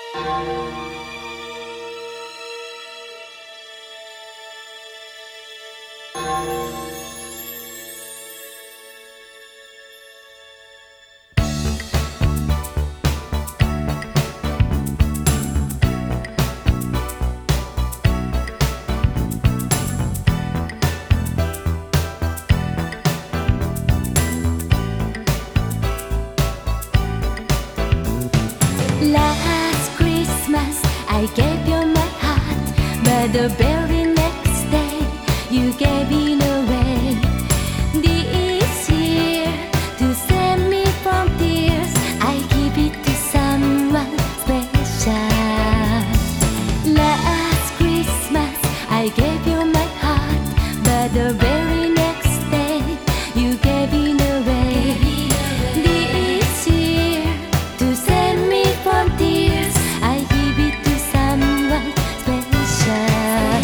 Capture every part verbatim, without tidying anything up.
Last Christmas I gave you my heart, but the very next day you gave it away. This year, to save me from tears, I give it to someone special. Last Christmas I gave you my heart, but the very next day you gave it away. This year, to save me from tears, I give it to someone special.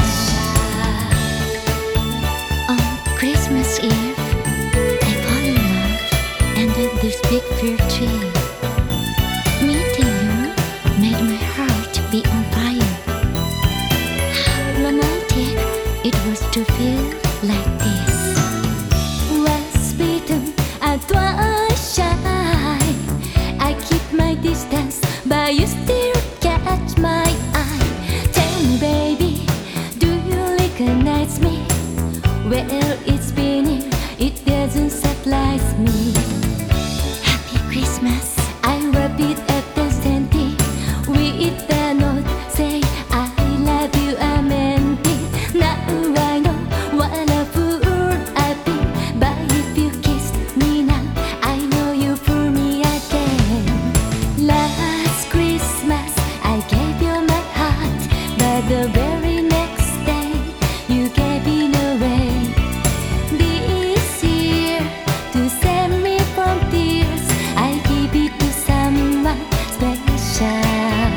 On Christmas Eve, I fall in love under this big fir tree. Meeting you made my heart be on fire. How romantic it was to feel like this. Was bitten and twice shy. I keep my distance, but you still catch my eye. Tell me, baby, do you recognize me? Well, it's been here, it doesn't surprise me. Happy Christmas, I repeat after Sandy. With the note, say I love you, I meant it. Now I know what a fool I've been, but if you kiss me now, I know you fool me again. Last Christmas I gave you my heart, but the very next day you gave it away. This year, to save me from tears, I give it to someone special.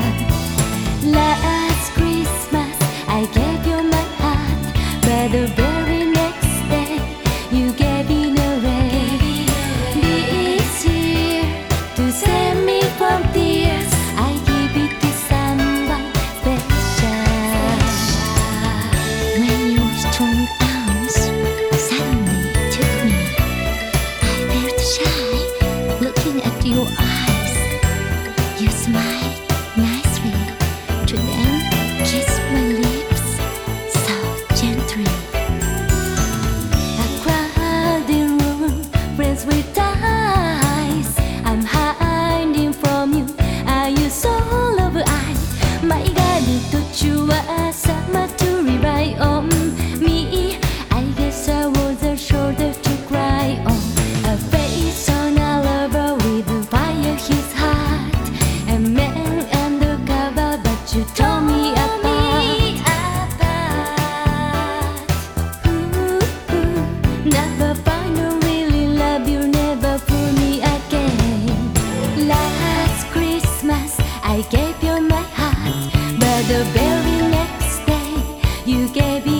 Last Christmas I gave you my heart, but the very next day you gave it away. This year, to save me from tears, I give it to someone special. When your strong arms suddenly took me, I felt shy looking at your eyes. You smiled nicely, to then kissed my lips so gently. A crowded room, friends with eyes. I'm hiding from you. Are you so love-eyed? My God, you thought you were someone to rely on me. I guess I was a shoulder to cry on, a face on a lover with a fire his heart, a man undercover, but you tore me apart. Ooh, ooh, never find a really love you, never fool me again. Last Christmas I gave you my heart, but the very next day you gave it